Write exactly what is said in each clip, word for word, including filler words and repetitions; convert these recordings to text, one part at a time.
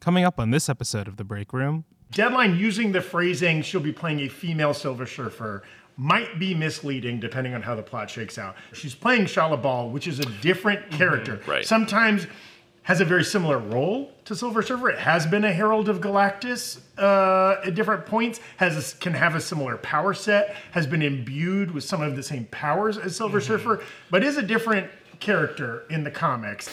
Coming up on this episode of The Break Room. Deadline using the phrasing, she'll be playing a female Silver Surfer, might be misleading depending on how the plot shakes out. She's playing Shala Bal, which is a different character. Mm-hmm, right. Sometimes has a very similar role to Silver Surfer. It has been a Herald of Galactus uh, at different points, has a, can have a similar power set, has been imbued with some of the same powers as Silver mm-hmm. Surfer, but is a different character in the comics.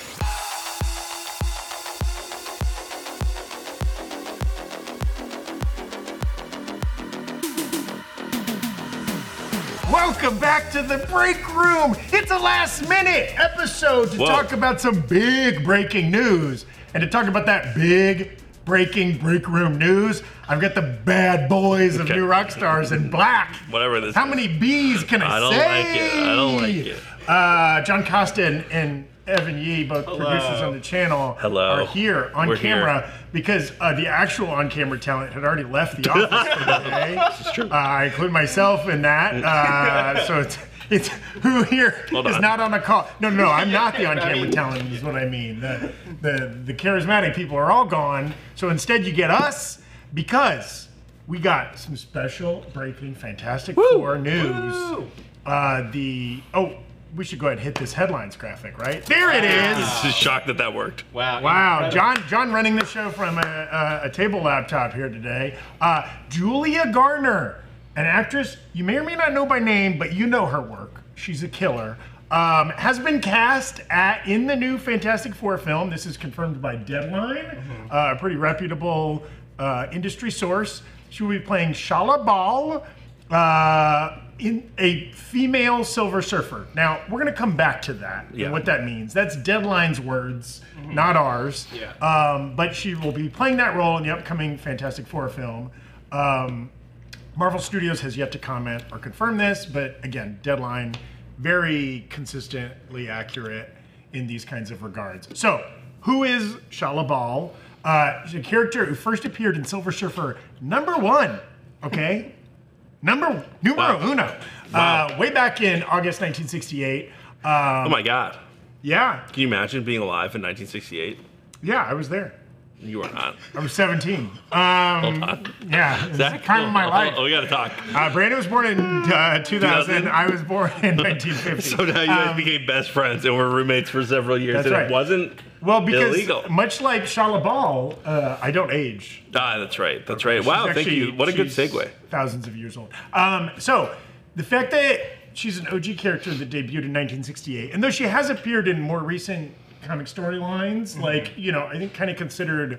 Welcome back to The Break Room. It's a last minute episode to Whoa. talk about some big breaking news. And to talk about that big breaking break room news, I've got the bad boys of okay. New Rockstars in black. Whatever this How is. many B's can I, I don't say? like it. I don't like it. Uh, John Costa and, and Evan Yee, both Hello. producers on the channel, Hello. are here on We're camera here. because uh, the actual on-camera talent had already left the office for the day. This is true. Uh, I include myself in that. Uh, so it's it's who here Hold is on. not on the call. No, no, no, I'm not the on-camera talent is what I mean. The, the, the charismatic people are all gone. So instead you get us because we got some special breaking Fantastic Woo. Four news. Woo. Uh, the, oh, we should go ahead and hit this headlines graphic, right? There it is. Just shocked that that worked. Wow. Wow, John John running the show from a, a, a table laptop here today. Uh, Julia Garner, an actress you may or may not know by name, but you know her work. She's a killer. Um, has been cast at in the new Fantastic Four film. This is confirmed by Deadline, mm-hmm. uh, a pretty reputable uh, industry source. She will be playing Shala Bal, uh, in a female Silver Surfer. Now, we're going to come back to that yeah. and what that means. That's Deadline's words, mm-hmm. not ours. Yeah. Um, but she will be playing that role in the upcoming Fantastic Four film. Um, Marvel Studios has yet to comment or confirm this, but again, Deadline, very consistently accurate in these kinds of regards. So, who is Shala Bal? Uh, she's a character who first appeared in Silver Surfer number one, okay? Number, numero Wow. uno. Wow. Uh, way back in August nineteen sixty-eight. Um, Oh my God. yeah, Can you imagine being alive in nineteen sixty-eight? yeah, I was there. You are not. I was seventeen. Hold Um, on. yeah, it was the Zach? time of my oh, life. Oh, we got to talk. Uh, Brandon was born in uh, two thousand. I was born in nineteen fifty. So now you guys Um, became best friends and were roommates for several years. That's and right. it wasn't Well, because illegal. much like Shala Bal, uh, I don't age. Ah, that's right. That's right. She's Wow, thank actually- you. What a good she's segue. Thousands of years old. Um, so, the fact that she's an O G character that debuted in nineteen sixty-eight, and though she has appeared in more recent comic storylines, mm-hmm. like, you know, I think kind of considered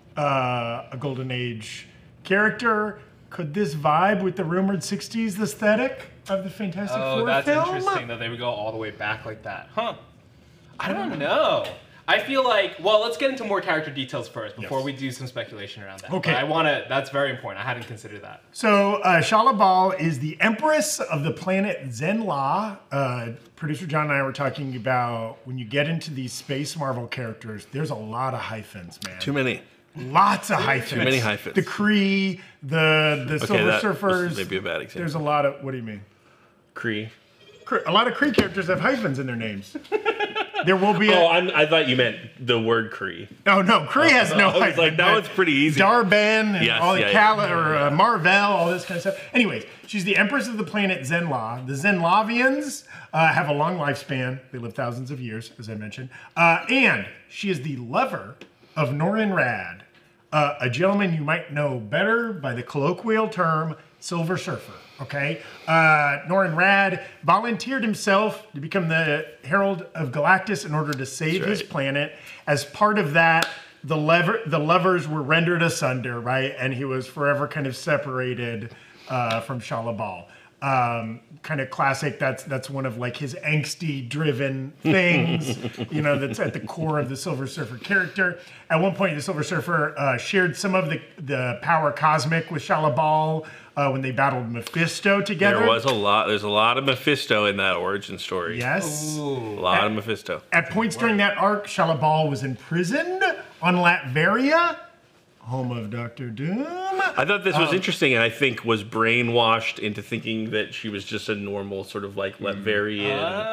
uh, a Golden Age character, could this vibe with the rumored sixties aesthetic of the Fantastic Oh, Four that's film? interesting that they would go all the way back like that. Huh. I don't know. I feel like, well, let's get into more character details first before Yes. we do some speculation around that. Okay. But I want to, that's very important. I hadn't considered that. So, uh, Shala Bal is the Empress of the planet Zenn-La. Uh, producer John and I were talking about when you get into these space Marvel characters, there's a lot of hyphens, man. Too many. Lots of hyphens. Too many hyphens. The Kree, the the Okay, Silver that Surfers. was maybe a bad example. There's a lot of, what do you mean? Kree. Kree- A lot of Kree characters have hyphens in their names. There will be a... Oh, I'm, I thought you meant the word Kree. Oh, no, Kree has no I was hyphens. like, that one's pretty easy. Darben and Yes, all the yeah, Cal- yeah. or uh, Marvel, all this kind of stuff. Anyways, she's the Empress of the planet Zenn-La. The Zenn-Lavians uh, have a long lifespan. They live thousands of years, as I mentioned. Uh, and she is the lover of Norrin Radd, uh, a gentleman you might know better by the colloquial term Silver Surfer. Okay, uh, Norrin Radd volunteered himself to become the Herald of Galactus in order to save That's his right. planet. As part of that, the lever, the lovers were rendered asunder, right? And he was forever kind of separated uh, from Shala Bal. Um, kind of classic. That's that's one of like his angsty-driven things, you know. That's at the core of the Silver Surfer character. At one point, the Silver Surfer uh, shared some of the the power cosmic with Shala Bal uh, when they battled Mephisto together. There was a lot. There's a lot of Mephisto in that origin story. Yes. A lot of Mephisto. At points during that arc, Shala Bal was imprisoned on Latveria, home of Doctor Doom. I thought this was Um, interesting, and I think was brainwashed into thinking that she was just a normal sort of like Latvian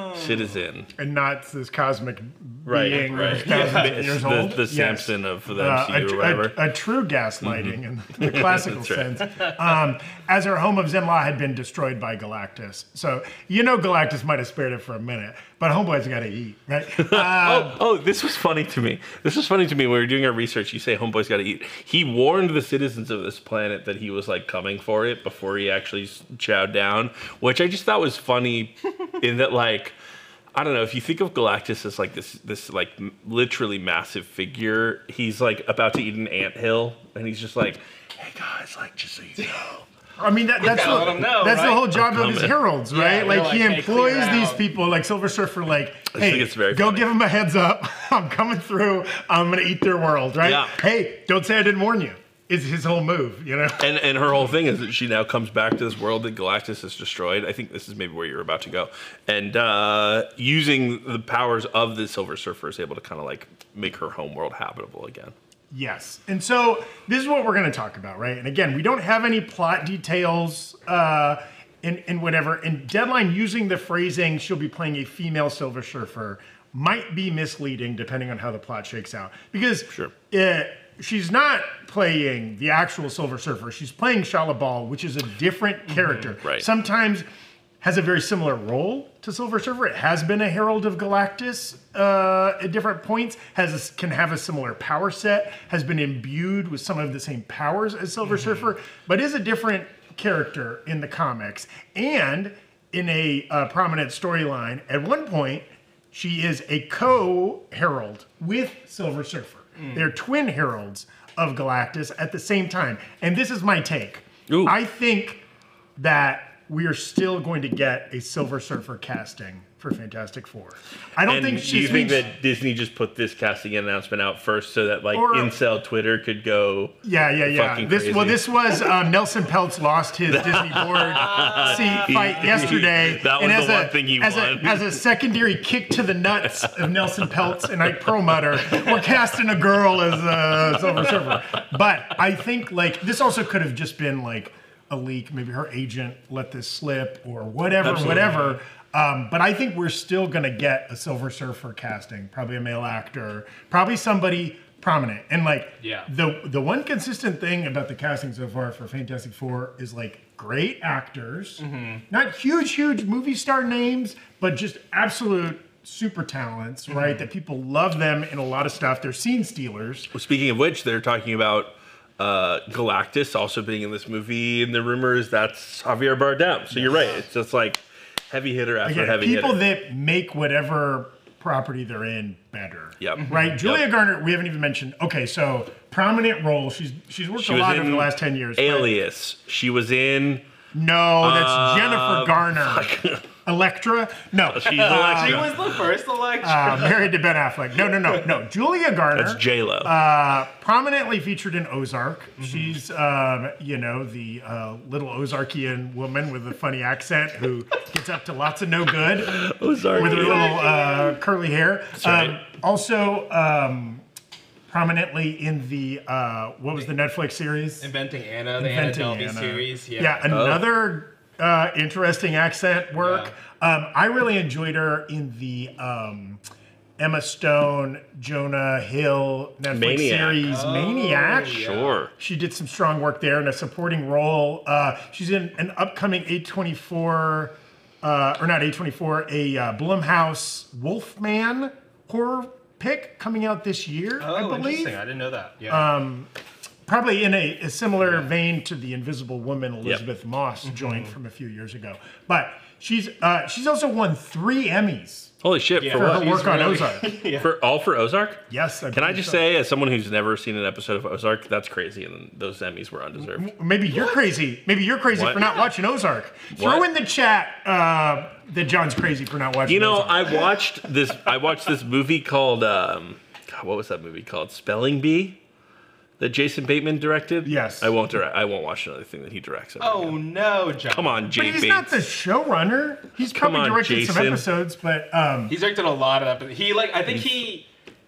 citizen. and not this cosmic Right, being right. who's thousands Yeah. of years The- old. the Yes. Samson of the Uh, M C U a, or whatever. A, a true gaslighting in the classical That's right. sense. Um, as her home of Zenla had been destroyed by Galactus. So, you know Galactus might have spared it for a minute, but Homeboy's got to eat, right? Uh, Oh, oh, this was funny to me. This was funny to me when we were doing our research. You say Homeboy's got to eat. He warned the citizens of this planet that he was like coming for it before he actually s- chowed down, which I just thought was funny in that like, I don't know, if you think of Galactus as like this this like m- literally massive figure, he's like about to eat an anthill and he's just like, hey guys, like just so you know. I mean, that, that's, gotta the, let 'em know, that's the right? whole job of his coming. heralds, Yeah, right? they're like, like, he "Hey, employs clear these out." people, like Silver Surfer, like, I hey, think it's very go funny. give them a heads up. I'm coming through. I'm going to eat their world, right? Yeah. Hey, don't say I didn't warn you. Is his whole move, you know? And and her whole thing is that she now comes back to this world that Galactus has destroyed. I think this is maybe where you're about to go. And uh, using the powers of the Silver Surfer is able to kind of like make her home world habitable again. Yes. And so this is what we're going to talk about, right? And again, we don't have any plot details uh, in, in whatever. And Deadline using the phrasing, she'll be playing a female Silver Surfer, might be misleading depending on how the plot shakes out. Because Sure. uh, she's not playing the actual Silver Surfer. She's playing Shala Bal, which is a different character. Right. Sometimes has a very similar role to Silver Surfer. It has been a Herald of Galactus uh, at different points, has a, can have a similar power set, has been imbued with some of the same powers as Silver Surfer, but is a different character in the comics. And in a uh, prominent storyline, at one point, she is a co-herald with Silver Surfer. They're twin heralds of Galactus at the same time. And this is my take. Ooh. I think that we are still going to get a Silver Surfer casting for Fantastic Four. I don't And think do she's you think that Disney just put this casting announcement out first so that like Or- incel Twitter could go? Yeah, yeah, yeah. fucking This well, crazy? this was um, Nelson Peltz lost his Disney board seat fight yesterday, That was and the as one a, thing he as won. a as a secondary kick to the nuts of Nelson Peltz and Ike Perlmutter, we're casting a girl as uh, Silver Surfer. But I think like this also could have just been like a leak. Maybe her agent let this slip or whatever, Absolutely. whatever. Um, but I think we're still going to get a Silver Surfer casting, probably a male actor, probably somebody prominent. And like Yeah. the the one consistent thing about the casting so far for Fantastic Four is like great actors, not huge, huge movie star names, but just absolute super talents, right? That people love them in a lot of stuff. They're scene stealers. Well, speaking of which, they're talking about uh, Galactus also being in this movie, and the rumor is that's Javier Bardem. So you're right. It's just like heavy hitter after Again, heavy people hitter. that make whatever property they're in better. Yep. Right? Julia Yep. Garner, we haven't even mentioned. Okay, so prominent role. She's she's worked She a was lot in over the last ten years. but- Alias. She was in. No, that's Uh, Jennifer Garner. Electra? No. She's She Electra. was the first election. Uh, married to Ben Affleck. No, no, no, no. Julia Garner. That's J Lo. Uh, prominently featured in Ozark. Mm-hmm. She's, um, you know, the uh, little Ozarkian woman with a funny accent who gets up to lots of no good Ozark. with her little uh, curly hair. right. Um, also, um, prominently in the uh, what was the Netflix series? Inventing Anna, the Inventing Anna Delvey Anna. series. Yeah. Yeah, another uh, interesting accent work. Um, I really enjoyed her in the um, Emma Stone, Jonah Hill Netflix Maniac. series Oh, Maniac. yeah. Sure. She did some strong work there in a supporting role. Uh, she's in an upcoming A twenty-four, uh, or not A twenty-four, a uh, Blumhouse Wolfman horror pick coming out this year, Oh, I believe. interesting. I didn't know that. Yeah. Probably in a, a similar vein to the Invisible Woman Elizabeth Moss joint from a few years ago. But she's uh, she's also won three Emmys Holy shit. Yeah. For for what? her work She's on really- Ozark. yeah. For all for Ozark? Yes. Can I believe just so. say, as someone who's never seen an episode of Ozark, that's crazy, and those Emmys were undeserved. Maybe you're crazy. Maybe you're crazy What? for not watching Ozark. Throw What? in the chat uh, that John's crazy for not watching You know, Ozark. I watched this. I watched this movie called. Um, God, what was that movie called? Spelling Bee, that Jason Bateman directed. Yes. I won't direct. I won't watch another thing that he directs. ever Oh again. no, John. Come on, But Jay he's Bates. not the showrunner. He's Come probably on, directed some Jason. episodes, but um, He's directed a lot of episodes. He like I think he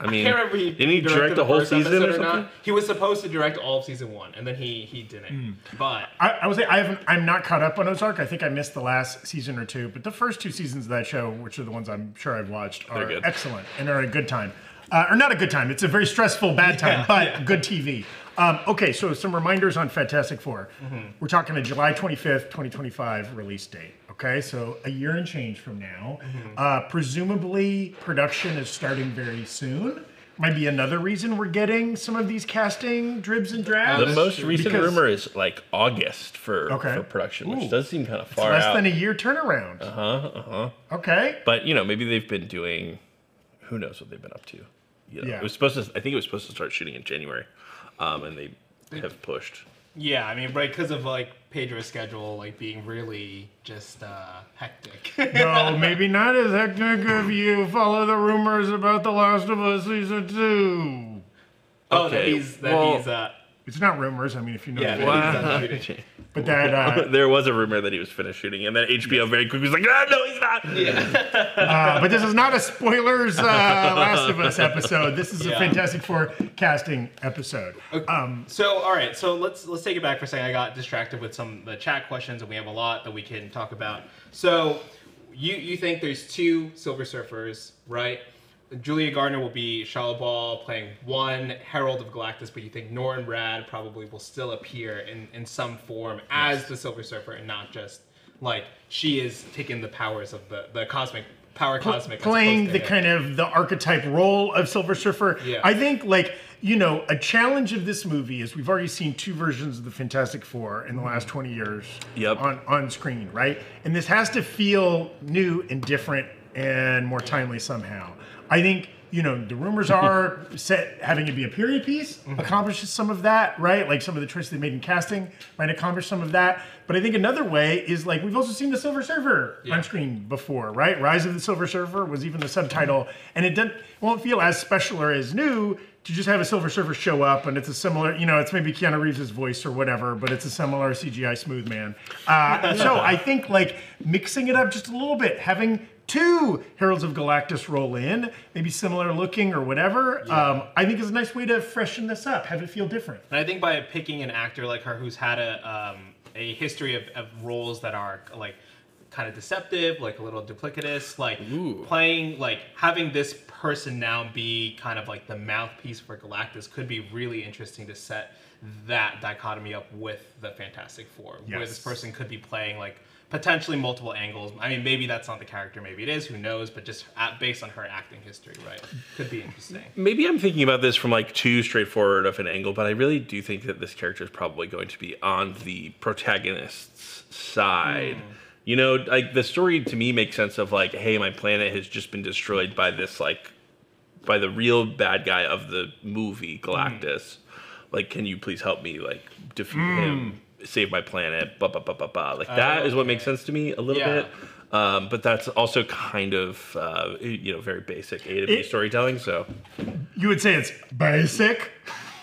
I mean, I can't remember he didn't he directed direct the whole first season episode or or something? not. He was supposed to direct all of season one, and then he he didn't. Hmm. But I, I would say I haven't. I'm not caught up on Ozark. I think I missed the last season or two, but the first two seasons of that show, which are the ones I'm sure I've watched, are good. excellent and are a good time. Uh, or not a good time. It's a very stressful, bad time, Yeah, but yeah. good T V. Um, okay, so some reminders on Fantastic Four. Mm-hmm. We're talking a July twenty-fifth, twenty twenty-five release date. Okay, so a year and change from now. Mm-hmm. Uh, presumably, production is starting very soon. Might be another reason we're getting some of these casting dribs and drabs. The that's most true. recent Because- rumor is like August for, Okay. for production, which Ooh. does seem kind of It's far less out. than a year turnaround. Uh huh. Uh huh. Okay. But you know, maybe they've been doing. Who knows what they've been up to? You know, Yeah. It was supposed to. I think it was supposed to start shooting in January, um, and they have pushed. yeah, I mean, right, because of like Pedro's schedule, like being really just uh, hectic. No, maybe not as hectic if you follow the rumors about The Last of Us season two. Oh, that Okay, he's that well- he's uh, It's not rumors. I mean, if you know, yeah, the- that he's done shooting. but that uh, There was a rumor that he was finished shooting, and then H B O very quickly was like, ah, no, he's not. uh, but this is not a spoilers uh, Last of Us episode. This is a Yeah. Fantastic Four casting episode. Um, So, all right, so let's let's take it back for a second. I got distracted with some of the chat questions, and we have a lot that we can talk about. So, you you think there's two Silver Surfers, right? Julia Gardner will be Shia LaBeouf playing one Herald of Galactus, but you think Norrin Rad probably will still appear in, in some form as the Silver Surfer, and not just like she is taking the powers of the, the cosmic power cosmic as playing opposed the to kind of the archetype role of Silver Surfer. Yeah. I think like you know a challenge of this movie is we've already seen two versions of the Fantastic Four in the last twenty years Yep. on on screen, right? And this has to feel new and different and more timely somehow. I think you know the rumors are set having it be a period piece accomplishes some of that, right? Like some of the choices they made in casting might accomplish some of that. But I think another way is like we've also seen the Silver Surfer Yeah. on screen before, right? Rise of the Silver Surfer was even the subtitle, and it doesn't won't feel as special or as new to just have a Silver Surfer show up, and it's a similar, you know, it's maybe Keanu Reeves' voice or whatever, but it's a similar C G I smooth man. Uh, so I think like mixing it up just a little bit, having two Heralds of Galactus roll in, maybe similar looking or whatever, um, I think is a nice way to freshen this up, have it feel different. And I think by picking an actor like her who's had a um, a history of, of roles that are like kind of deceptive, like a little duplicitous, like Ooh. playing like having this person now be kind of like the mouthpiece for Galactus could be really interesting to set that dichotomy up with the Fantastic Four, where Yes. this person could be playing like potentially multiple angles. I mean, maybe that's not the character, maybe it is, who knows, but just at, based on her acting history, right? Could be interesting. Maybe I'm thinking about this from like too straightforward of an angle, but I really do think that this character is probably going to be on the protagonist's side. You know, like the story to me makes sense of like, hey, my planet has just been destroyed by this like, by the real bad guy of the movie, Galactus. Like, can you please help me like defeat him, save my planet, blah blah blah blah blah. Like that is what makes sense to me a little Yeah. bit. Um, but that's also kind of uh, you know very basic A to B It- storytelling. So. You would say it's basic.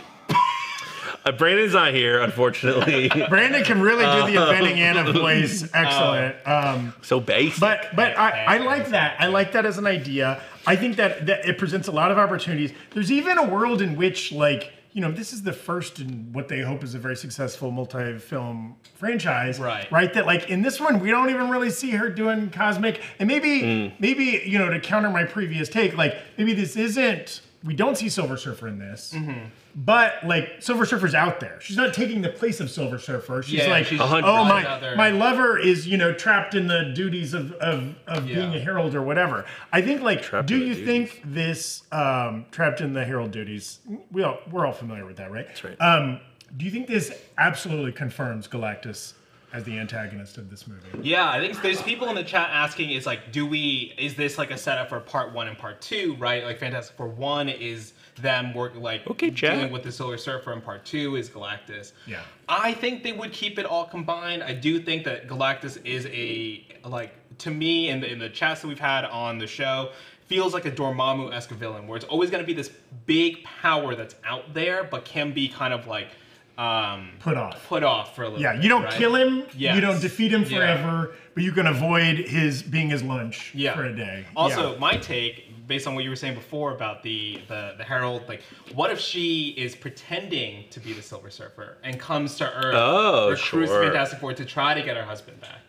Uh, Brandon's not here, unfortunately. Brandon can really do the offending Anna voice. Excellent. Um, so basic. But but I, I like that. I like that as an idea. I think that, that it presents a lot of opportunities. There's even a world in which, like, you know, this is the first in what they hope is a very successful multi-film franchise. Right. Right? That, like, in this one, we don't even really see her doing cosmic. And maybe, maybe, you know, to counter my previous take, like, maybe this isn't, we don't see Silver Surfer in this. But like Silver Surfer's out there. She's not taking the place of Silver Surfer. She's Yeah, like, she's oh just my, another- my lover is, you know, trapped in the duties of of, of being Yeah. a herald or whatever. I think like, Trapped do in the you duties. think this um, trapped in the herald duties? We all we're all familiar with that, right? That's right. Um, do you think this absolutely confirms Galactus as the antagonist of this movie? Yeah, I think there's people in the chat asking, is like, do we, is this like a setup for part one and part two, right? Like Fantastic Four one is them working like Okay, chat. dealing with the Silver Surfer, and part two is Galactus. Yeah. I think they would keep it all combined. I do think that Galactus is a, like, to me, in the, in the chats that we've had on the show, feels like a Dormammu-esque villain, where it's always going to be this big power that's out there, but can be kind of like um, Put off. put off for a little. Yeah, bit, you don't right? kill him. Yes. You don't defeat him Yeah. forever, but you can avoid his being his lunch Yeah. for a day. Also, Yeah. my take, based on what you were saying before about the, the the Herald, like, what if she is pretending to be the Silver Surfer and comes to Earth, Oh, recruits sure. the Fantastic Four to try to get her husband back?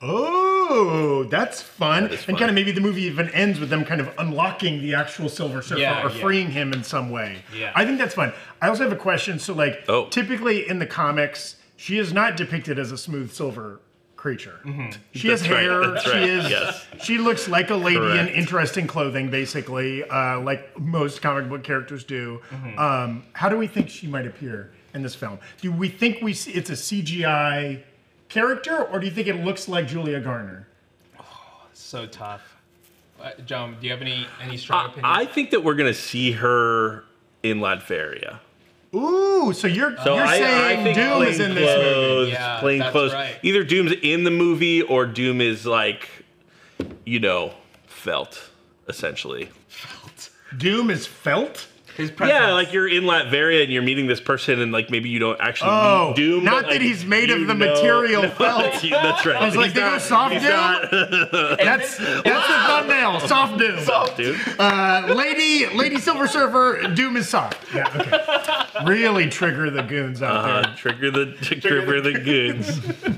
Oh, that's fun. That is And fun. kind of maybe the movie even ends with them kind of unlocking the actual Silver Surfer Yeah, or yeah. freeing him in some way. Yeah. I think that's fun. I also have a question. So, like, Oh. typically in the comics, she is not depicted as a smooth silver creature. She has That's right, hair. that's She right, is. yes. She looks like a lady in Correct. interesting clothing, basically, uh, like most comic book characters do. Mm-hmm. Um, how do we think she might appear in this film? Do we think we see it's a C G I character, or do you think it looks like Julia Garner? So tough. Uh, John, do you have any any strong I, opinions? I think that we're gonna see her in Latveria. Ooh, so you're So you're I, saying I think Doom is in this movie? plainclothes, Yeah, plainclothes. that's right. Either Doom's in the movie or Doom is like, you know, felt essentially. Doom is felt? His presence. Yeah, like you're in Latveria and you're meeting this person, and like maybe you don't actually Oh, meet Doom. not but, that like, he's made of you the know- material No, felt. That's, that's right. I was like, He's they go not- soft he's Doom? not- That's that's the thumbnail. Soft Doom. Soft Doom. Uh, lady, Lady Silver Surfer. Doom is soft. Yeah. Okay. Really trigger the goons out Uh, there. trigger the trigger the goons.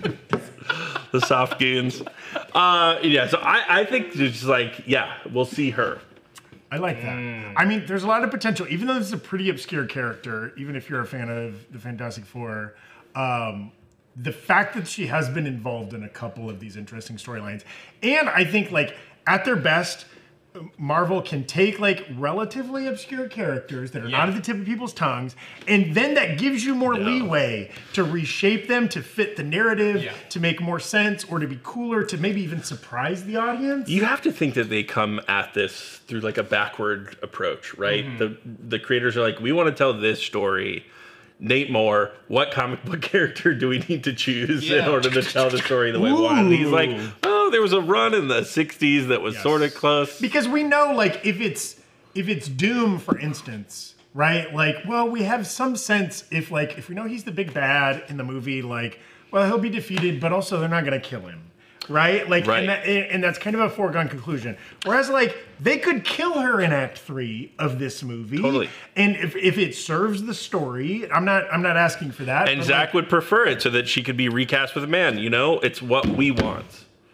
The soft goons. Uh, yeah, so I, I think it's just like, yeah, we'll see her. I like that. I mean, there's a lot of potential. Even though this is a pretty obscure character, even if you're a fan of the Fantastic Four, um, the fact that she has been involved in a couple of these interesting storylines, and I think like at their best, Marvel can take like relatively obscure characters that are Yeah. not at the tip of people's tongues, and then that gives you more leeway to reshape them to fit the narrative, Yeah. to make more sense, or to be cooler, to maybe even surprise the audience. You have to think that they come at this through like a backward approach, right? Mm-hmm. The the creators are like, we want to tell this story. Nate Moore, what comic book character do we need to choose in Yeah. order to tell the story the way we want? And he's like, Ooh. oh, there was a run in the sixties that was Yes. sort of close. Because we know, like, if it's if it's Doom, for instance, right? Like, well, we have some sense if, like, if we know he's the big bad in the movie, like, well, he'll be defeated, but also they're not gonna kill him, right? Like, Right. And, that, and that's kind of a foregone conclusion. Whereas, like, they could kill her in Act Three of this movie, Totally. And if, if it serves the story, I'm not I'm not asking for that. And but, Zach like, would prefer it so that she could be recast with a man. You know, it's what we want.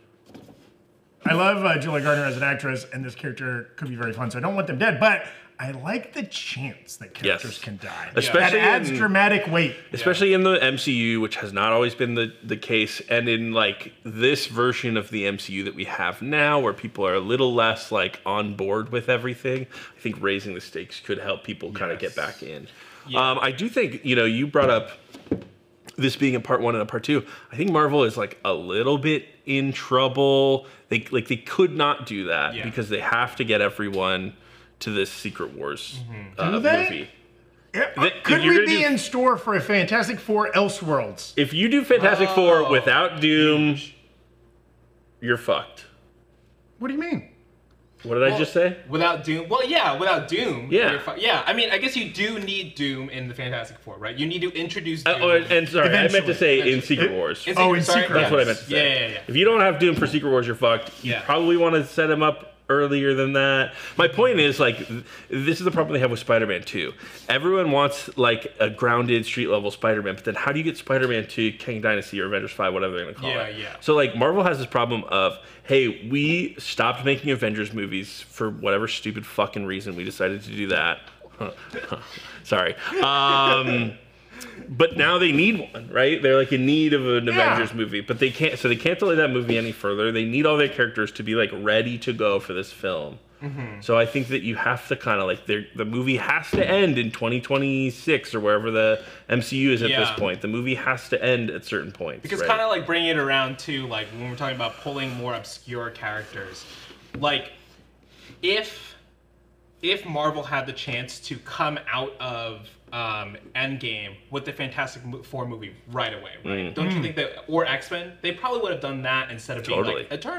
I love uh, Julia Gardner as an actress, and this character could be very fun. So I don't want them dead, but I like the chance that characters Yes. can die. Especially that adds in- dramatic weight. Especially in the M C U, which has not always been the, the case, and in like this version of the M C U that we have now, where people are a little less like on board with everything, I think raising the stakes could help people kind of Yes. get back in. Um, I do think, you know, you brought up this being a part one and a part two. I think Marvel is like a little bit in trouble. They like they could not do that Yeah. because they have to get everyone to this Secret Wars uh, Do they? movie. Yeah, Th- Could you're we gonna be do- in store for a Fantastic Four Elseworlds? If you do Fantastic Four Oh, without Doom, you're fucked. What do you mean? What did I just say? Without Doom, well, yeah, without Doom, Yeah. you're fi- yeah. I mean, I guess you do need Doom in the Fantastic Four, right? You need to introduce Doom. Uh, oh, and, and sorry, I meant to Eventually. say in Secret It- Wars. In Oh, in sorry, Secret That's yes. what I meant to say. Yeah, yeah, yeah. If you don't have Doom for Secret Wars, you're fucked. You Yeah. probably want to set him up earlier than that. My point is, like, th- this is the problem they have with Spider-Man two. Everyone wants, like, a grounded, street-level Spider-Man, but then how do you get Spider-Man to Kang Dynasty or Avengers five, whatever they're going to call Yeah, it? yeah. So, like, Marvel has this problem of, hey, we stopped making Avengers movies for whatever stupid fucking reason. We decided to do that. Sorry. Um... But now they need one, right? They're like in need of an Yeah. Avengers movie, but they can't. So they can't delay that movie any further. They need all their characters to be like ready to go for this film. Mm-hmm. So I think that you have to kind of like they're- the movie has to end in twenty twenty-six or wherever the M C U is at this Yeah. point. The movie has to end at certain points. Because right? kind of like bringing it around to like when we're talking about pulling more obscure characters, like if if Marvel had the chance to come out of um, Endgame with the Fantastic Mo- Four movie right away, right? Mm. Don't you think that, or X-Men, they probably would have done that instead of being Totally. like Eternals.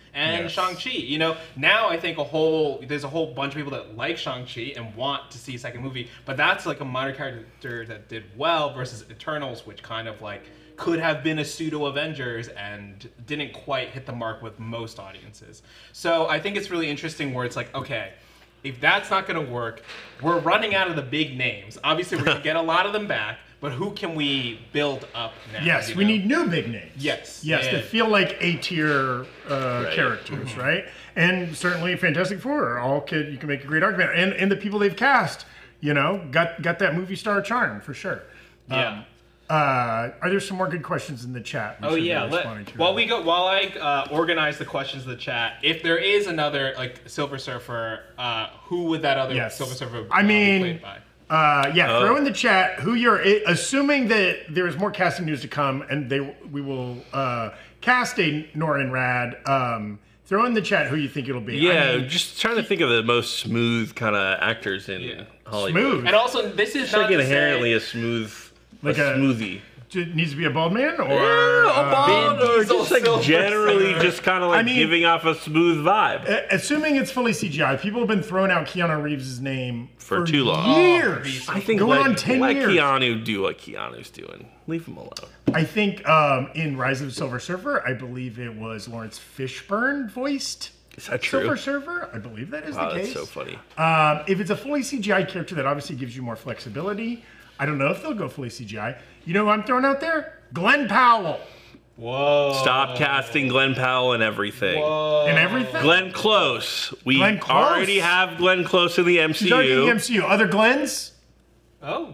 and Yes. Shang-Chi. You know, now I think a whole there's a whole bunch of people that like Shang-Chi and want to see a second movie, but that's like a minor character that did well versus Eternals, which kind of like could have been a pseudo Avengers and didn't quite hit the mark with most audiences. So I think it's really interesting where it's like, okay, if that's not going to work, we're running out of the big names. Obviously, we're going to get a lot of them back, but who can we build up now? Yes, you we know? need new big names. Yes, Yes, and- that feel like A-tier uh, Right. characters, Mm-hmm. right? And certainly Fantastic Four, all could, you can make a great argument. And and the people they've cast, you know, got got that movie star charm for sure. Yeah. Uh, are there some more good questions in the chat? we Oh should be yeah. responding Let, to? while we go, while I uh, organize the questions in the chat, if there is another like Silver Surfer, uh, who would that other Yes. Silver Surfer I uh, be mean, played by? Uh, yeah, Oh. throw in the chat who you're assuming that there's more casting news to come, and they we will uh, cast a Norrin Rad. Um, throw in the chat who you think it'll be. Yeah, I mean, just trying to think of the most smooth kind of actors in Yeah. Hollywood. smooth. And also, this is It's not like to inherently say, a smooth, Like a a- smoothie. It needs to be a bald man, or Yeah, a uh, bald, or Diesel just like Silver generally Surfer. just kind of like I mean- giving off a smooth vibe. Uh, assuming it's fully C G I, people have been throwing out Keanu Reeves' name For too long. Years. I think going let, on ten let years. Keanu do what Keanu's doing. Leave him alone. I think um, in Rise of the Silver Surfer, I believe it was Lawrence Fishburne voiced Is that true? Silver Surfer. I believe that is Wow, the that's case. so funny. Um, if it's a fully C G I character, that obviously gives you more flexibility. I don't know if they'll go fully C G I. You know who I'm throwing out there? Glenn Powell whoa, Stop casting Glenn Powell and everything. whoa. and everything. Glenn Close. We Glenn Close? already have Glenn Close in the M C He's already in the U. M C U. Other Glens? Oh,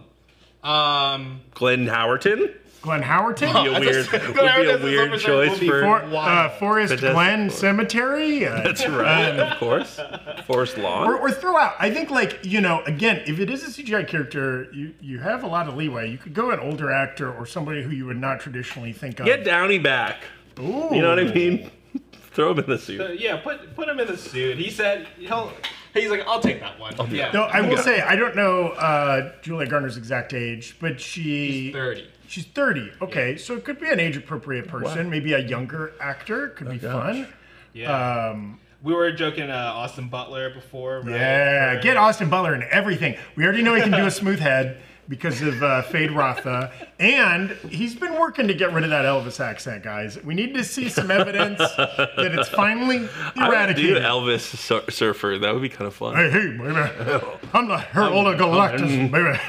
um, Glenn Howerton. Glenn Howerton? Be a I weird, just- would be Glenn a Howerton's weird Silver Surfer choice will be for. For, uh, Wow. Forest Fantastic Glen Four. Cemetery? Uh, That's right, of course. Forest Lawn. Or, or throw out. I think, like, you know, again, if it is a C G I character, you, you have a lot of leeway. You could go an older actor or somebody who you would not traditionally think of. Get Downey back. Ooh. You know what I mean? Throw him in the suit. uh, yeah, put put him in the suit. He said he'll. He's like, I'll take that one. Yeah, No, I will Yeah. say, I don't know uh, Julia Garner's exact age, but she... He's thirty. She's thirty. Okay, so it could be an age-appropriate person. Maybe a younger actor. Could be gosh. fun. Yeah. Um, We were joking uh, Austin Butler before, right? yeah, For- get Austin Butler in everything. We already know he can do a smooth head because of uh, Fade Rotha. And he's been working to get rid of that Elvis accent, guys. We need to see some evidence that it's finally I would do eradicated. Elvis sur- Surfer. That would be kind of fun. Hey, hey, baby. I'm the Herald Galactus,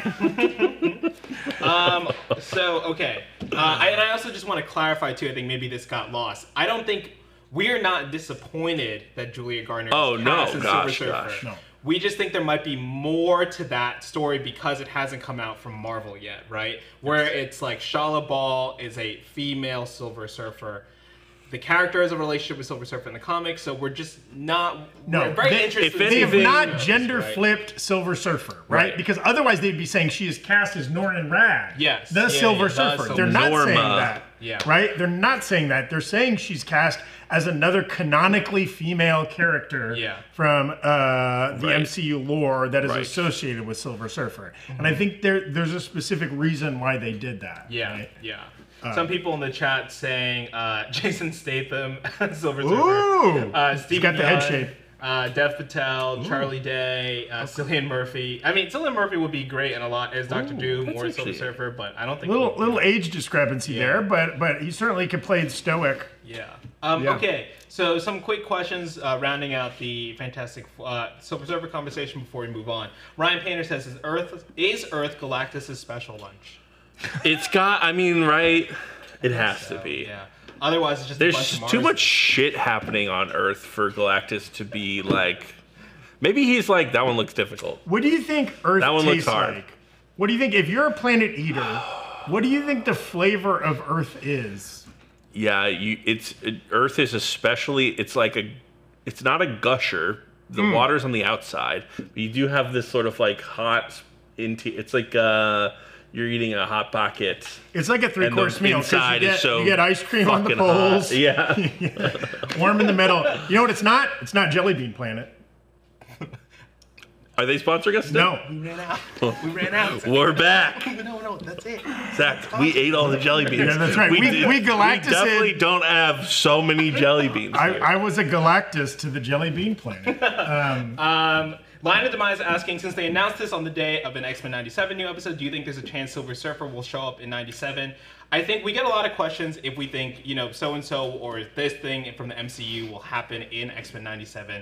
baby. Um, so, okay. Uh, I, and I also just want to clarify, too, I think maybe this got lost. I don't think we're not disappointed that Julia Garner Oh, is no. cast as Gosh, Silver Surfer. gosh. No. We just think there might be more to that story because it hasn't come out from Marvel yet, right? Where it's like Shala Ball is a female Silver Surfer. The character has a relationship with Silver Surfer in the comics, so we're just not No, we're very they- interested. if in They have anything- not gender right? flipped Silver Surfer, right? Right. Because otherwise they'd be saying she is cast as Norrin Rad. Yes. The Yeah, Silver yeah, the Surfer. Silver They're not Norma. saying that. Yeah. Right? They're not saying that. They're saying she's cast as another canonically female character Yeah. from uh, the Right. M C U lore that is Right. associated with Silver Surfer. And I think there there's a specific reason why they did that. Yeah, right? yeah. Some people in the chat saying uh, Jason Statham, Silver Surfer. Ooh! Uh, He's Steve got the head Gunn, shape. Uh, Dev Patel, Charlie Day, uh, Cillian Murphy. I mean, Cillian Murphy would be great in a lot as Doctor Doom that's or Silver actually- Surfer, but I don't think Little he- little age discrepancy Yeah. there, but but he certainly could play stoic. Yeah. Um, Yeah. Okay. So some quick questions uh, rounding out the Fantastic uh, Silver Surfer conversation before we move on. Ryan Painter says, "Is Earth is Earth Galactus' special lunch?" It's got, I mean, right? It has to be. Yeah. Otherwise, it's just a There's bunch of just too Mars- much shit happening on Earth for Galactus to be like. Maybe he's like, that one looks difficult. What do you think Earth That one looks tastes hard. like? What do you think if you're a planet eater? What do you think the flavor of Earth is? Yeah, you. It's it, Earth is especially. It's like a. It's not a gusher. The Hmm. water's on the outside, but you do have this sort of like hot. Into it's like uh, you're eating a hot pocket. It's like a And three-course the meal. 'cause inside you get, is so you get ice cream on the fucking hot. poles, Yeah. warm in the middle. You know what it's not? It's not Jelly Bean Planet. Are they sponsoring us still? No. We ran out. We ran out. We're back. No, no, that's it. Zach, we ate all the jelly beans. Yeah, that's right. We- did- we Galactus We definitely in- don't have so many jelly beans. I, here. I was a Galactus to the Jelly Bean Planet. Um, Um, Lion of Demise asking, since they announced this on the day of an X-Men ninety-seven new episode, do you think there's a chance Silver Surfer will show up in ninety-seven? I think we get a lot of questions if we think, you know, so-and-so or this thing from the M C U will happen in X-Men ninety-seven.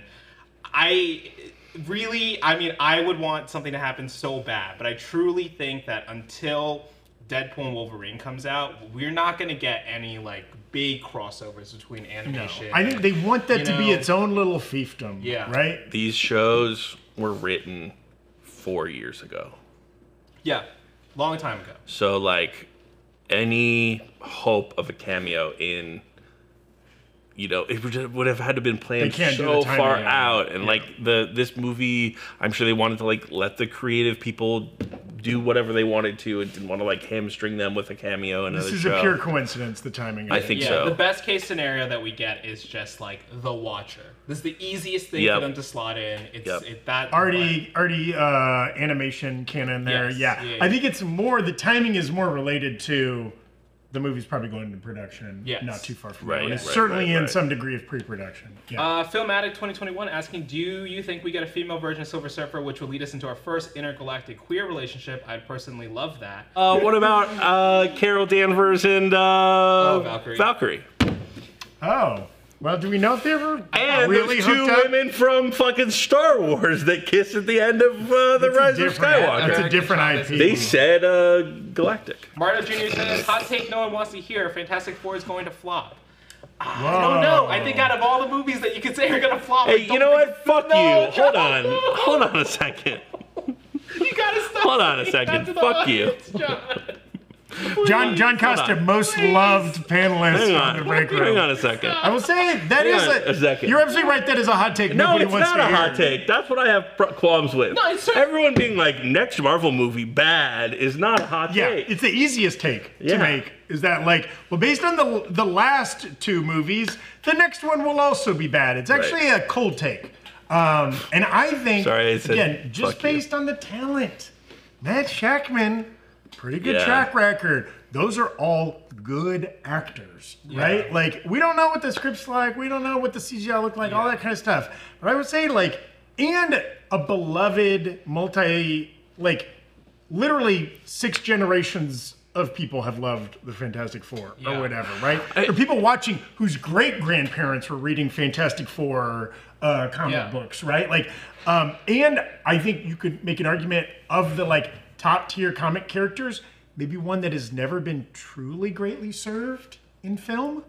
I really, I mean, I would want something to happen so bad, but I truly think that until Deadpool and Wolverine comes out, we're not going to get any, like, big crossovers between no. animation. I think they want that you to be know, its own little fiefdom. Yeah. Right? These shows were written four years ago. Yeah, long time ago. So, like, any hope of a cameo in, you know, it would would have had to been planned They can't do so the timing far on it. out. And, Yeah. like, the this movie, I'm sure they wanted to, like, let the creative people do whatever they wanted to and didn't want to, like, hamstring them with a cameo and This another is show. a pure coincidence, the timing. Of I it. think Yeah, so. the best case scenario that we get is just like The Watcher. This is the easiest thing Yep. for them to slot in. It's Yep. it, that already already uh animation canon there. Yes, Yeah. yeah, yeah. I think it's more the timing is more related to the movie's probably going into production Yes. not too far from Right, now. And it's right, certainly right, in right. some degree of pre-production. Yeah. Uh, Filmatic twenty twenty-one asking, do you think we get a female version of Silver Surfer, which will lead us into our first intergalactic queer relationship? I'd personally love that. Uh, what about uh, Carol Danvers and uh, Oh, Valkyrie. Valkyrie? oh. Well, do we know if they ever And really those two hooked up? women from fucking Star Wars that kiss at the end of uh, The That's a Rise of different- Skywalker. That's a different I P. They said uh, Galactic. Marta Junior says, hot take no one wants to hear, Fantastic Four is going to flop. Whoa. I don't know. I think out of all the movies that you could say are going to flop, I Hey, you don't know think- what? Fuck No, you. Hold John, on. no. Hold on a second. You gotta stop. Hold on a saying second. that to the Fuck you. audience, John. John John Hold Costa, on. most loved panelist Hang on the on. break Hang room. on a second. I will say that Hang is on a, a second. You're absolutely right. That is a hot take. No, Nobody it's wants not to a hear. hot take. That's what I have pr- qualms with. No, it's- Everyone being like, next Marvel movie bad is not a hot Yeah, take. it's the easiest take Yeah. to make. Is that like, well, based on the the last two movies, the next one will also be bad. It's actually a cold take. Um, and I think, Sorry, I said again, just fuck you. based on the talent, Matt Shackman, pretty good Yeah. track record. Those are all good actors, right? Like, we don't know what the script's like. We don't know what the C G I look like, all that kind of stuff. But I would say, like, and a beloved multi, like, literally six generations of people have loved the Fantastic Four Yeah. or whatever, right? or people watching whose great grandparents were reading Fantastic Four uh, comic Yeah. books, right? Like, um, and I think you could make an argument of the like top tier comic characters, maybe one that has never been truly greatly served in film.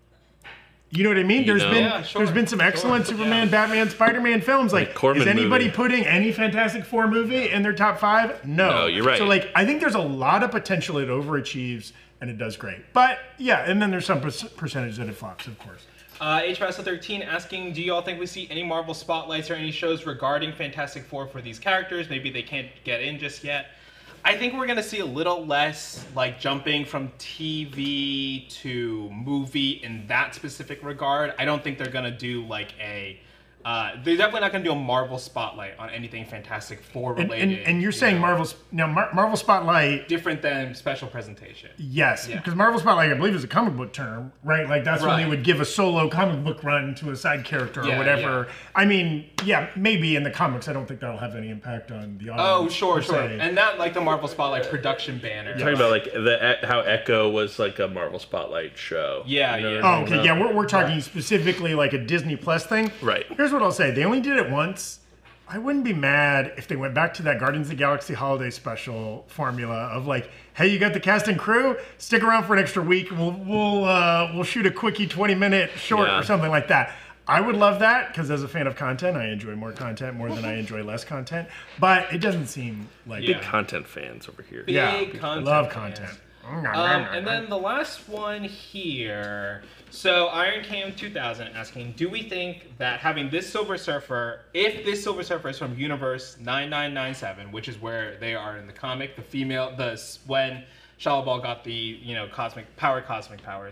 You know what I mean? You There's know. been Yeah, sure, there's been some excellent sure, Superman, yeah. Batman, Spider-Man films. Like, Like Corman is anybody movie. putting any Fantastic Four movie in their top five? No. No, you're right. So like, I think there's a lot of potential it overachieves and it does great. But yeah, and then there's some per- percentage that it flops, of course. Uh, H Passo thirteen asking, do you all think we see any Marvel spotlights or any shows regarding Fantastic Four for these characters? Maybe they can't get in just yet. I think we're going to see a little less like jumping from T V to movie in that specific regard. I don't think they're going to do like a... Uh, they're definitely not going to do a Marvel spotlight on anything Fantastic Four And, related. and, and you're you saying know, Marvel's now Mar- Marvel Spotlight. different than special presentation. Yes, Yeah. because Marvel Spotlight, I believe, is a comic book term, right? Like that's when Right. they would give a solo comic book run to a side character or Yeah, whatever. yeah. I mean, yeah, maybe in the comics, I don't think that'll have any impact on the Oh, audience. sure, per sure. se. And not like the Marvel Spotlight production banner. Talking about like the how Echo was like a Marvel Spotlight show. Yeah, You know yeah. what I Oh, mean? okay, yeah, we're, we're talking specifically like a Disney Plus thing. Right. Here's what I'll say: they only did it once. I wouldn't be mad if they went back to that Guardians of the Galaxy holiday special formula of like, hey, you got the cast and crew, stick around for an extra week. We'll we'll uh, we'll shoot a quickie twenty minute short Yeah. or something like that. I would love that because as a fan of content, I enjoy more content more than I enjoy less content. But it doesn't seem like Big Yeah. content fans over here. Big yeah, content love fans. content. Um, and then the last one here. So Iron Cam two thousand asking, do we think that having this Silver Surfer, if this Silver Surfer is from Universe nine nine nine seven, which is where they are in the comic, the female, the when Shalabal got the you know cosmic power, cosmic powers,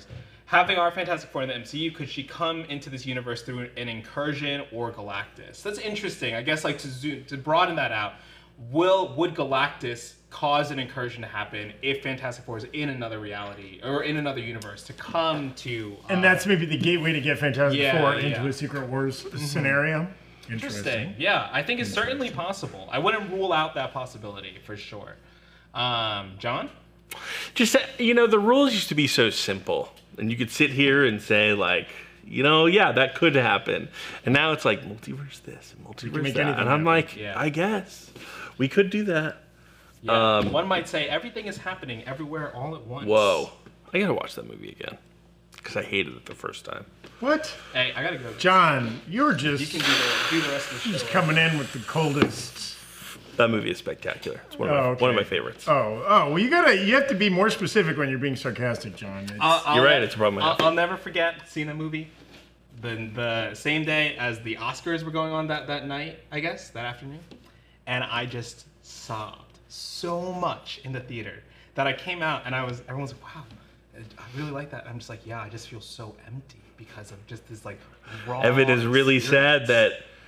having our Fantastic Four in the M C U, could she come into this universe through an incursion or Galactus? That's interesting. I guess like to zoom, to broaden that out, will would Galactus cause an incursion to happen if Fantastic Four is in another reality or in another universe to come to? Uh, And that's maybe the gateway to get Fantastic Yeah, Four yeah. into a Secret Wars scenario. Interesting. Yeah, I think it's certainly possible. I wouldn't rule out that possibility for sure. Um, John? Just that, you know, the rules used to be so simple, and you could sit here and say like, you know, yeah, that could happen, and now it's like multiverse this and multiverse make that, anything and I'm happen. like, Yeah. I guess we could do that. Yeah. Um, One might say everything is happening everywhere all at once. Whoa, I gotta watch that movie again because I hated it the first time. What? Hey, I gotta go. John, you're just, You can do the, do the rest of the show. just coming in with the coldest. That movie is spectacular. It's one of my, Oh, okay. one of my favorites. Oh, oh, well, you gotta, you have to be more specific when you're being sarcastic, John. It's- I'll- I'll You're right, ne- it's a problem I I'll, have. I'll never forget seeing that movie. The the same day as the Oscars were going on that, that night, I guess, that afternoon. And I just sobbed so much in the theater that I came out and I was, everyone was like, wow, I really like that. I'm just like, yeah, I just feel so empty because of just this like raw Evan is really sad experience. that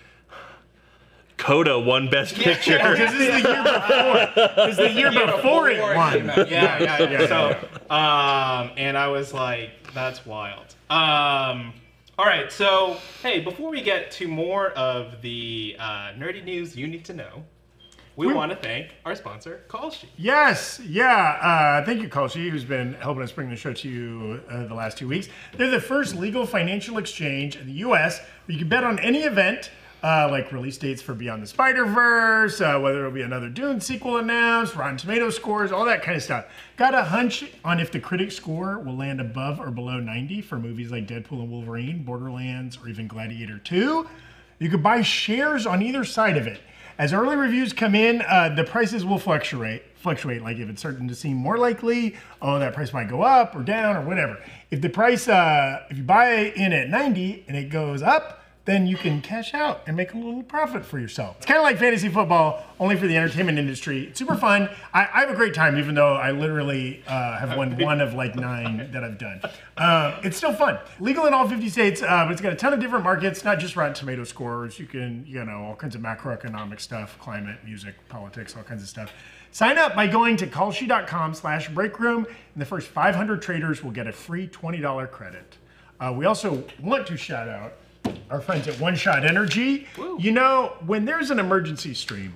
Coda won Best Picture. Because this is the year before. This is the year before it won. came out. Yeah, yeah, yeah. Yeah, So, um, and I was like, that's wild. Um, all right, so hey, before we get to more of the uh, nerdy news you need to know, we, We- want to thank our sponsor, Call Sheet. Yes, yeah. Uh, thank you, Kolshi, who's been helping us bring the show to you uh, the last two weeks. They're the first legal financial exchange in the U S where you can bet on any event, uh, like release dates for Beyond the Spider-Verse, uh, whether it'll be another Dune sequel announced, Rotten Tomato scores, all that kind of stuff. Got a hunch on if the critic score will land above or below ninety for movies like Deadpool and Wolverine, Borderlands, or even Gladiator two. You could buy shares on either side of it. As early reviews come in, uh, the prices will fluctuate. Fluctuate, like if it's starting to seem more likely, oh, that price might go up or down or whatever. If the price, uh, if you buy in at ninety and it goes up, then you can cash out and make a little profit for yourself. It's kind of like fantasy football, only for the entertainment industry. It's super fun. I, I have a great time, even though I literally uh, have won one of like nine that I've done. Uh, it's still fun. Legal in all fifty states, uh, but it's got a ton of different markets, not just Rotten Tomato scores. You can, you know, all kinds of macroeconomic stuff, climate, music, politics, all kinds of stuff. Sign up by going to callshe.com slash breakroom, and the first five hundred traders will get a free twenty dollars credit. Uh, we also want to shout out our friends at One Shot Energy. Woo. You know, when there's an emergency stream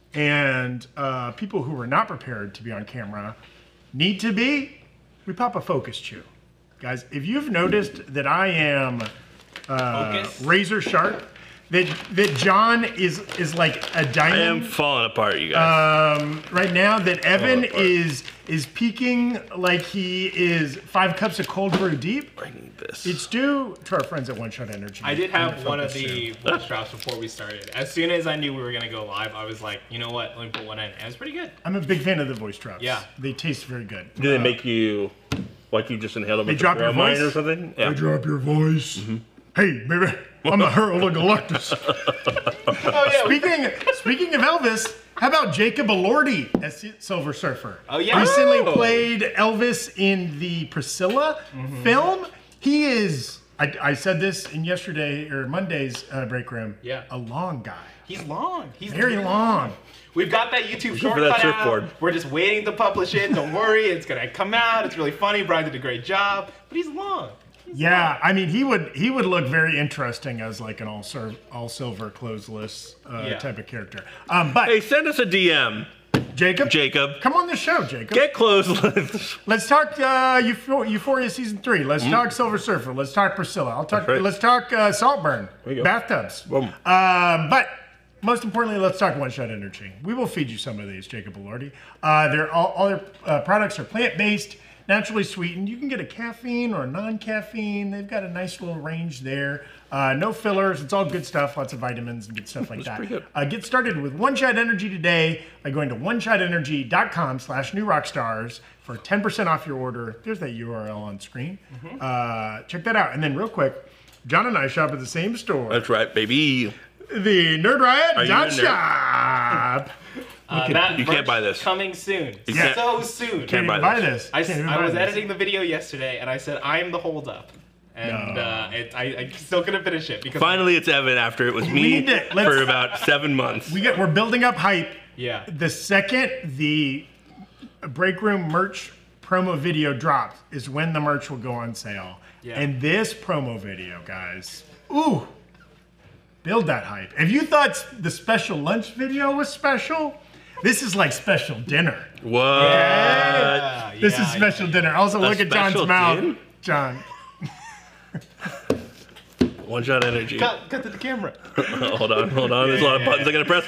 and uh, people who are not prepared to be on camera need to be, we pop a focus chew. Guys, if you've noticed that I am uh, Focus? razor sharp, that that John is is like a I am diamond falling apart, you guys. um, right now, that Evan apart. is is peaking like he is five cups of cold brew deep. I need this. It's due to our friends at One Shot Energy. I did and have one of Focus the Chew. voice drops before we started. As soon as I knew we were going to go live, I was like, you know what, let me put one in. And it was pretty good. I'm a big fan of the voice drops. Yeah. They taste very good. Do they make you like you just inhaled a bunch drop of your bromine voice? or something? I Yeah. drop your voice. Hey, baby, I'm the Herald of Galactus. Oh, yeah. we- Speaking speaking of Elvis, how about Jacob Elordi as Silver Surfer? Oh, yeah. Recently Oh. played Elvis in the Priscilla Mm-hmm. film. He is, I, I said this in yesterday or Monday's uh, break room, Yeah. a long guy. He's long. He's Very long. We've got that YouTube short for that cut out. surfboard. We're just waiting to publish it. Don't worry, it's gonna come out. It's really funny. Brian did a great job, but he's long. He's Yeah, I mean, he would he would look very interesting as like an all ser- all silver clothesless uh, Yeah. type of character. Um, but Hey, send us a D M, Jacob, Jacob. come on the show, Jacob. Get clothes. Let's talk uh, Euph- Euphoria season three. Let's talk Silver Surfer. Let's talk Priscilla. I'll talk. Mm-hmm. That's right. Let's talk uh, Saltburn. There you go. Bathtubs. Boom. Um, but most importantly, let's talk One Shot Energy. We will feed you some of these, Jacob Elordi. Uh, they're all, all their uh, products are plant-based, naturally sweetened. You can get a caffeine or a non-caffeine. They've got a nice little range there. Uh, no fillers. It's all good stuff. Lots of vitamins and good stuff like that. pretty good. Uh, get started with One Shot Energy today by going to oneshotenergy.com slash new rockstars for ten percent off your order. There's that U R L on screen. Mm-hmm. Uh, check that out. And then real quick, John and I shop at the same store. That's right, baby. The Nerd Riot Are you dot a nerd? shop. Uh, that You can't merch buy this. Coming soon. You can't- So soon. Can't buy buy this. this. I, Can't even I buy was this. editing the video yesterday, and I said I'm the holdup, and No. uh, it, I, I still couldn't finish it because Finally, it's Evan after it was We me need to- let's- for about seven months. We get we're building up hype. yeah. The second the break room merch promo video drops is when the merch will go on sale. Yeah. And this promo video, guys, ooh, build that hype. If you thought the special lunch video was special, this is like special dinner. What? Yeah, This yeah, is special yeah. dinner. Also, look at John's special mouth. din? John. One shot energy. Cut, cut to the camera. hold on, hold on. There's a lot of buttons I gotta press.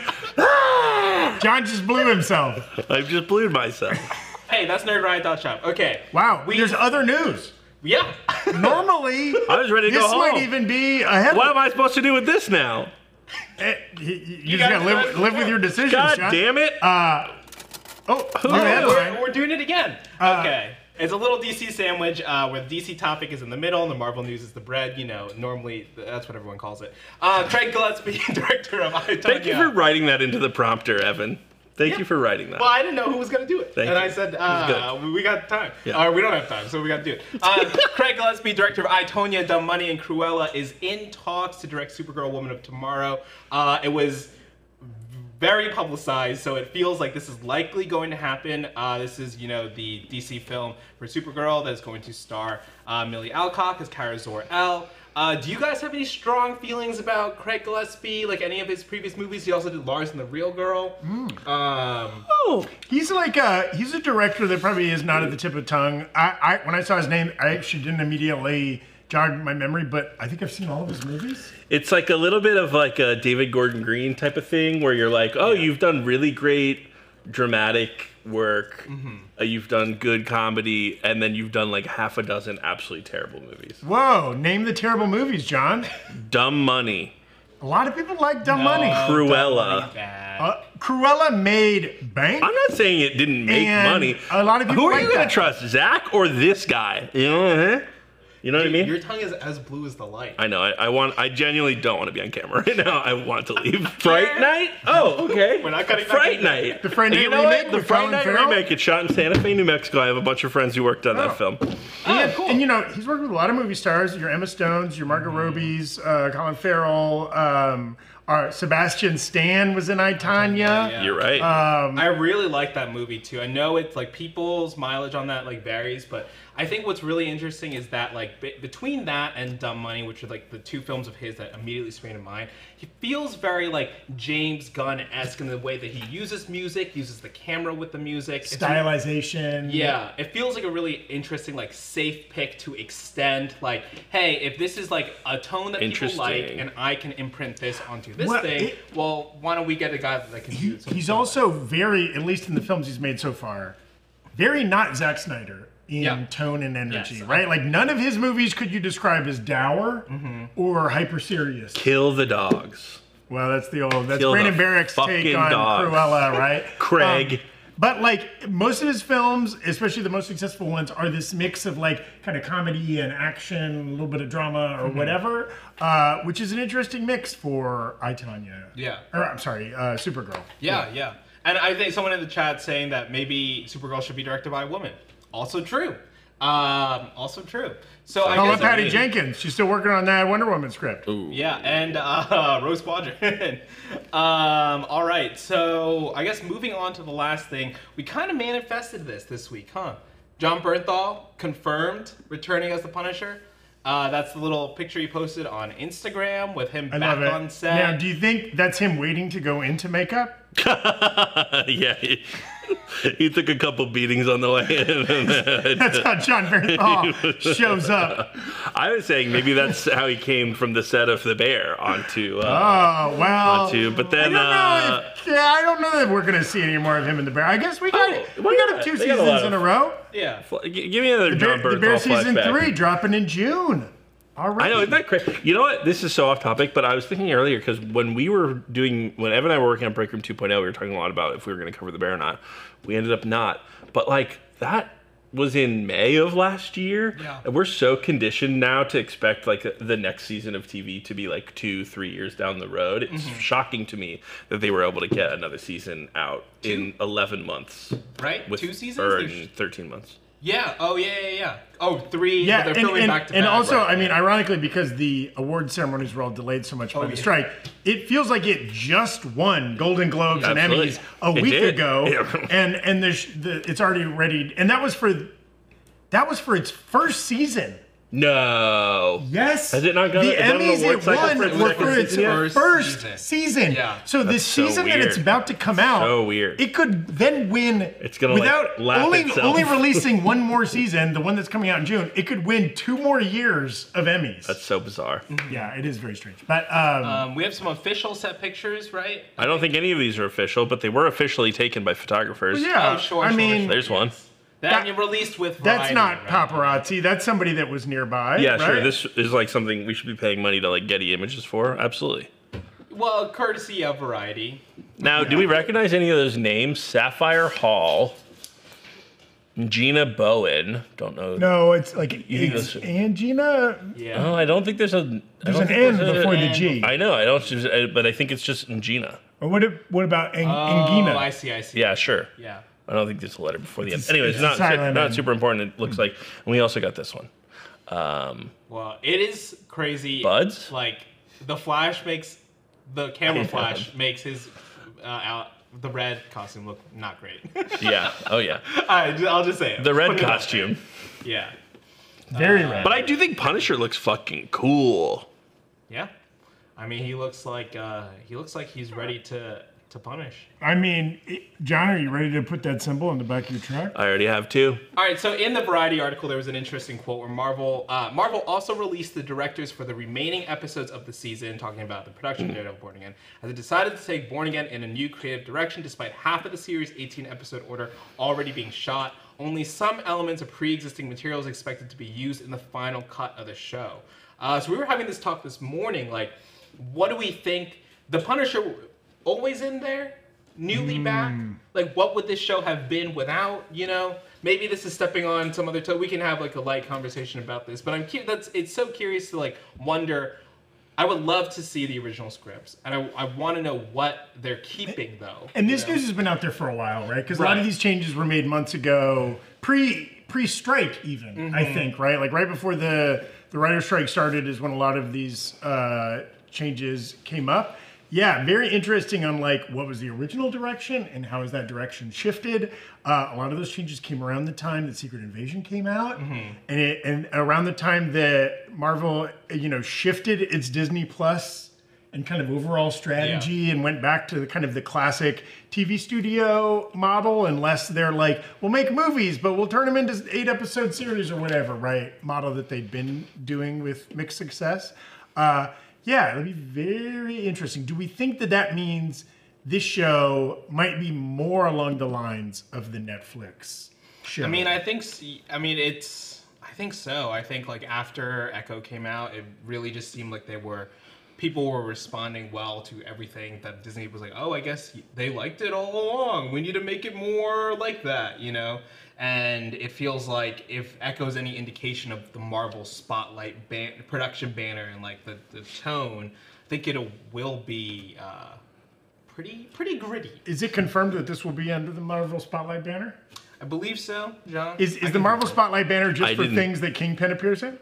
John just blew himself. I've just blew myself. Hey, that's nerd riot dot shop. Okay. Wow. We- There's other news. Yeah. Normally, I was ready to this go home. might even be ahead. What am I supposed to do with this now? Eh, you, you, you gotta just gotta do live, it. live with your decisions, God John. damn it! Oh, new Oh, headline. we're, we're doing it again. Okay. It's a little D C sandwich uh, where the D C topic is in the middle and the Marvel news is the bread. You know, normally that's what everyone calls it. Uh, Craig Gillespie, director of I, Tonya. Thank you for writing that into the prompter, Evan. Thank you for writing that. Well, I didn't know who was going to do it. Thank and you. I said, It was uh, we got time. Yeah. Uh, we don't have time, so we got to do it. Uh, Craig Gillespie, director of I, Tonya, Dumb Money, and Cruella, is in talks to direct Supergirl Woman of Tomorrow. Uh, it was very publicized, so it feels like this is likely going to happen. Uh, this is, you know, the D C film for Supergirl that is going to star uh, Millie Alcock as Kara Zor-El. Uh, do you guys have any strong feelings about Craig Gillespie, like any of his previous movies? He also did Lars and the Real Girl. Mm. Um, Oh, He's like a he's a director that probably is not at the tip of the tongue. I, I when I saw his name, I actually didn't immediately jog my memory, but I think I've seen all of his movies. it's like a little bit of like a David Gordon Green type of thing where you're like, oh, you've done really great dramatic work, uh, you've done good comedy, and then you've done like half a dozen absolutely terrible movies. Whoa! Name the terrible movies, John. Dumb Money, A lot of people like Dumb Money. Cruella. bad. Uh, Cruella made bank. I'm not saying it didn't make And money. a lot of people Who are like you gonna that. trust, Zach or this guy? You know, huh? You know what I mean? Your tongue is as blue as the light. I know. I, I want. I genuinely don't want to be on camera right now. I want to leave. Fright Night. Oh, okay. We're not cutting back Fright in. Night. The Fright Night You know remake what? The with Fright Colin Night Farrell? remake. It's shot in Santa Fe, New Mexico. I have a bunch of friends who worked on Oh. that film. and, cool. and you know, he's worked with a lot of movie stars. Your Emma Stones, your Margot Robbie's, uh, Colin Farrell, um, our Sebastian Stan was in I, Tonya. Yeah. You're right. Um, I really like that movie too. I know it's like people's mileage on that like varies, but I think what's really interesting is that like be- between that and Dumb Money, which are like the two films of his that immediately spring to mind, he feels very like James Gunn-esque in the way that he uses music, uses the camera with the music. It's re- stylization. Yeah, it feels like a really interesting, like, safe pick to extend. Like, hey, if this is like a tone that people like, Interesting. and I can imprint this onto this Well, thing, it- well, why don't we get a guy that can He, do something he's similar? also very, at least in the films he's made so far, very not Zack Snyder in Yeah. tone and energy, Yes. right? Like none of his movies could you describe as dour or hyper serious. Kill the dogs. Well, that's the old, that's Kill the Brandon Barrick's take fucking on dogs. Cruella, right? Craig. Um, but like most of his films, especially the most successful ones, are this mix of like kind of comedy and action, a little bit of drama or whatever, uh, which is an interesting mix for I, Tonya. Yeah. Or I'm sorry, uh, Supergirl. Yeah, yeah. And I think someone in the chat saying that maybe Supergirl should be directed by a woman. Also true. Um, also true. So I How guess about Patty amazing. Jenkins? She's still working on that Wonder Woman script. Ooh. Yeah, and uh, Rose Squadron. um, all right, so I guess moving on to the last thing, we kind of manifested this this week, huh? John Bernthal confirmed returning as the Punisher. Uh, that's the little picture he posted on Instagram with him I back love it. on set. Now, do you think that's him waiting to go into makeup? yeah. He, he took a couple beatings on the way in. That's how John Bernthal shows up. I was saying maybe that's how he came from the set of The Bear onto. Uh, Oh well. onto but I then. don't know Uh, if, yeah, I don't know that we're gonna see any more of him in the Bear. I guess we got Oh, we why got not? him two They got a seasons lot in of- a row. Yeah. G- Give me another The John Bear, the Bernthal Bear season flashback. three dropping in June. All right. I know, isn't that crazy? You know what? This is so off topic, but I was thinking earlier because when we were doing, when Evan and I were working on Breakroom two point oh, we were talking a lot about if we were going to cover The Bear or not. We ended up not. But like that was in May of last year. Yeah. And we're so conditioned now to expect like the next season of T V to be like two, three years down the road. It's Mm-hmm. shocking to me that they were able to get another season out in eleven months. Right? With, Two seasons? Or There's- in thirteen months. Yeah. Oh, yeah, yeah, yeah. Oh, three. Yeah, but they're and, filming and, back to and back. also, Right. I mean, ironically, because the award ceremonies were all delayed so much by Oh, the yeah. strike, it feels like it just won Golden Globes and Absolutely. Emmys a It week did. ago, Yeah. and and there's the, it's already ready, and that was for that was for its first season. No. Yes. Has it not got- the is that an Emmys award it cycle won for its were second for its season yet? first Season. season. Yeah. So the That's so season that it's weird. about to come out, So weird. it could then win. It's gonna, like, without lap only itself. only releasing one more season, the one that's coming out in June. It could win two more years of Emmys. That's so bizarre. yeah, it is very strange. But um, Um, we have some official set pictures, right? I don't think any of these are official, but they were officially taken by photographers. yeah, Oh, sure, I sure, mean, sure. There's one. That, That- you released with that's Variety, not right? paparazzi. That's somebody that was nearby. Yeah, right? sure. This is like something we should be paying money to like Getty Images for. Absolutely. Well, courtesy of Variety. Now, do we recognize any of those names? Sapphire Hall, Gina Bowen. Don't know. No, it's like think it's that's- Angina. Yeah. Oh, I don't think there's a. I There's don't an think N there's a- before the N. G. I know. I don't. just- I- But I think it's just Gina. Or what? ab- What about Ang- Oh, Angina? I see, I see. Yeah, sure. Yeah. I don't think there's a letter before the end. It's- Anyways, it's not silent not N. super important. It looks like. And we also got this one. Um, Well, it is crazy. Buds? Like, the Flash makes, the camera flash makes his, uh, out, the red costume look not great. yeah. Oh yeah. Alright, I'll just say it. The red Put it out costume. there. Yeah. Very red. But I do think Punisher looks fucking cool. Yeah. I mean, he looks like, uh, he looks like he's ready to, to punish. I mean, it- John, are you ready to put that symbol in the back of your truck? I already have two. All right, so in the Variety article, there was an interesting quote where Marvel uh, Marvel also released the directors for the remaining episodes of the season, talking about the production of Daredevil Born Again, as it decided to take Born Again in a new creative direction, despite half of the series' eighteen episode order already being shot. Only some elements of pre-existing materials expected to be used in the final cut of the show. Uh, so we were having this talk this morning, like, what do we think? The Punisher always in there? Newly back? Like, what would this show have been without, you know? Maybe this is stepping on some other toe. We can have, like, a light conversation about this. But I'm cu- that's it's so curious to, like, wonder. I would love to see the original scripts. And I, I want to know what they're keeping, though. And this you know? news has been out there for a while, right? Because a lot of Right. these changes were made months ago, pre pre strike even. Mm-hmm. I think, right? Like right before the the writer's strike started is when a lot of these uh, changes came up. Yeah, very interesting on like what was the original direction and how has that direction shifted. Uh, a lot of those changes came around the time that Secret Invasion came out, Mm-hmm. and it, and around the time that Marvel, you know, shifted its Disney Plus and kind of overall strategy and went back to the kind of the classic T V studio model, unless they're like, we'll make movies, but we'll turn them into eight episode series or whatever, right? Model that they'd been doing with mixed success. Uh, yeah, it'll be very interesting. Do we think that that means this show might be more along the lines of the Netflix show? I mean, I think. s- I mean, it's. I think so. I think like after Echo came out, it really just seemed like they were. People were responding well to everything that Disney was like. Oh, I guess they liked it all along. We need to make it more like that, you know. And it feels like if Echo's any indication of the Marvel Spotlight ban- production banner and like the, the tone, I think it will be uh, pretty pretty gritty. Is it confirmed that this will be under the Marvel Spotlight banner? I believe so, John. Is, I is the can Marvel confirm. Spotlight banner just I for didn't- things that Kingpin appears in?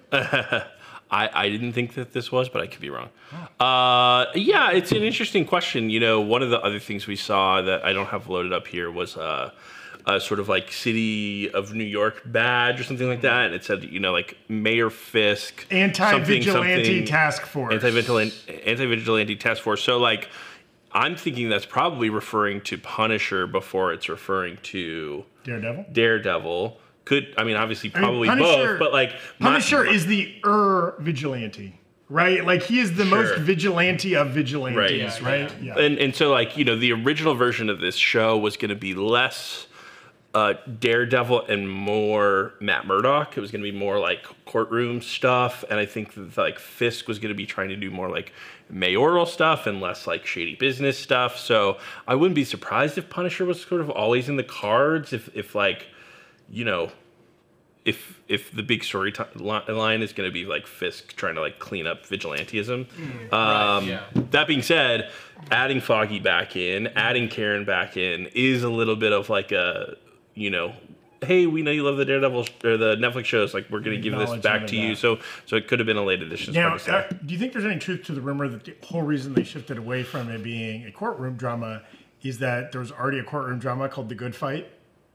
I, I didn't think that this was, but I could be wrong. Uh, yeah, it's an interesting question. You know, one of the other things we saw that I don't have loaded up here was uh, a sort of like City of New York badge or something like that. And it said, you know, like Mayor Fisk. Anti-vigilante something, something, task force. Anti-vigilante, anti-vigilante task force. So like, I'm thinking that's probably referring to Punisher before it's referring to Daredevil? Daredevil. Could, I mean, obviously I mean, probably Punisher- both, but like. my- Punisher is the er vigilante, right? Like he is the most Sure. vigilante of vigilantes, Right. Yeah, right? yeah. And and so like, you know, the original version of this show was going to be less uh, Daredevil and more Matt Murdock. It was going to be more like courtroom stuff, and I think that, like Fisk was going to be trying to do more like mayoral stuff and less like shady business stuff. So I wouldn't be surprised if Punisher was sort of always in the cards. If if like, you know, if if the big story t- line is going to be like Fisk trying to like clean up vigilantism. Mm, um, right, yeah. That being said, adding Foggy back in, adding Karen back in is a little bit of like a, you know, hey, we know you love the Daredevil sh- or the Netflix shows. Like, we're going to give this back to you. that. So, so it could have been a late edition. Now, uh, do you think there's any truth to the rumor that the whole reason they shifted away from it being a courtroom drama is that there was already a courtroom drama called The Good Fight?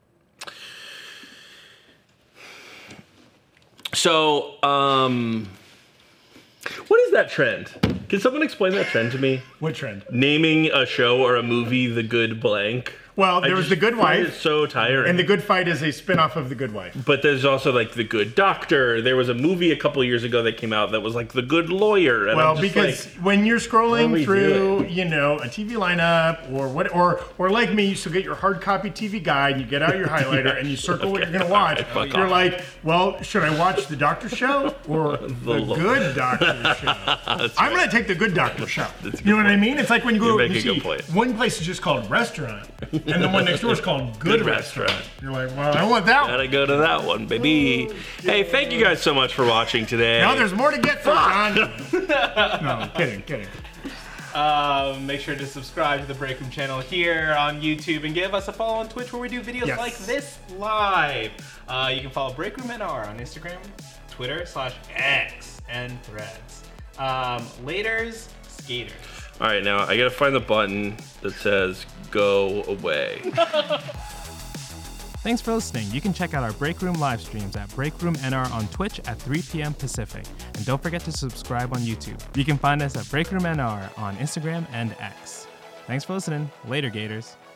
So, um, what is that trend? Can someone explain that trend to me? What trend? Naming a show or a movie The Good Blank. Well, there I was just The Good find Wife. it so tiring. And The Good Fight is a spin-off of The Good Wife. But there's also like The Good Doctor. There was a movie a couple years ago that came out that was like The Good Lawyer. And Well, I'm just because like, when you're what are scrolling we through, doing? you know, a T V lineup or what, or or like me, you still get your hard copy T V guide and you get out your highlighter and you circle what Okay. you're gonna watch. All right, fuck You're off. like, well, should I watch the Doctor Show or the, Lord. Good Doctor Show? I'm right. gonna take the Good Doctor Show. That's a You know good what I point. mean? It's like when you go You're you making a see good point. one place is just called Restaurant and the one next door is called Good, Good Restaurant. Restaurant. You're like, well, I want that one. Gotta go to that one, baby. Hey, thank you guys so much for watching today. Now there's more to get from John. No, kidding, kidding. Um, make sure to subscribe to the Break Room channel here on YouTube and give us a follow on Twitch where we do videos Yes. like this live. Uh, you can follow Break Room N R on Instagram, Twitter slash X, and Threads. Um, laters, skaters. All right, now I gotta find the button that says "Go away." Thanks for listening. You can check out our Break Room live streams at Break Room N R on Twitch at three p.m. Pacific. And don't forget to subscribe on YouTube. You can find us at Break Room N R on Instagram and X. Thanks for listening. Later, Gators.